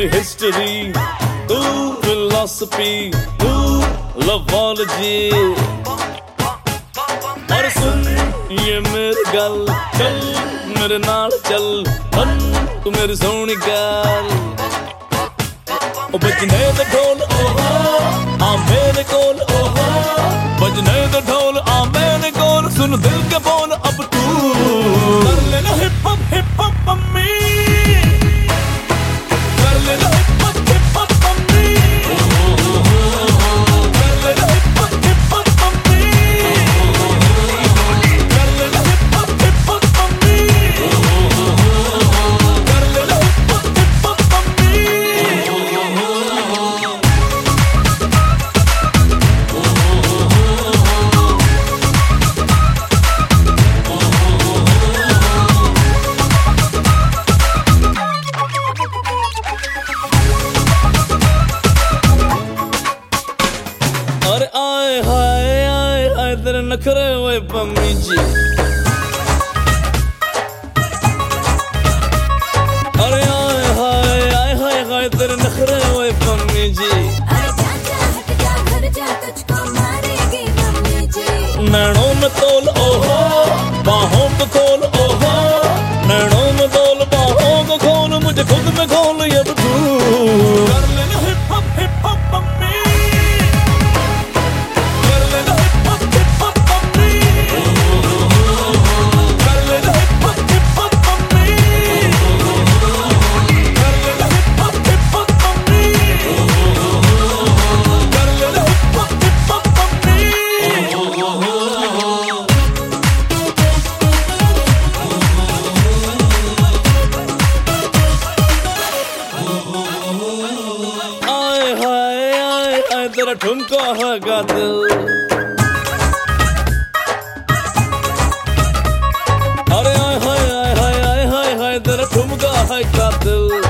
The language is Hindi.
मेरी हिस्ट्री, तू फिलॉसफी, तू लवॉलजी। और सुन ये मेरी गल, चल मेरे नाल चल, बन तू मेरी सोहनी गल। ओ बजने दे ढोल ओहो आ मेरे कोल, ओहो बजने दे ढोल आ मेरे कोल। सुन दिल के बोल अब तू कर लेना हिप हॉप मम्मी, कर लेना हिप हॉप मम्मी, कर लेना हिप हॉप मम्मी, कर लेना हिप हॉप मम्मी, कर लेना हिप हॉप मम्मी। अरे आए हाय तेरे नखरे हुए पम्मी जी। अरे आए हाय तेरे नखरे हुए पम्मी जी। अरे जा हट जा घर जा, तुझको मारेगी मम्मी जी। नैनों में तोल ओहो बाहों को खोल, ओहो नैनों में तोल बाहों को खोल, मुझे खुद में खोल ये तू। कर लेना हिप हॉप मम्मी, कर लेना हिप हॉप मम्मी, कर लेना हिप हॉप मम्मी, कर लेना हिप हॉप मम्मी, कर लेना हिप हॉप मम्मी। आए हाय तेरा ठुमका है कातिल। अरे आए हाय तेरा ठुमका है कातिल।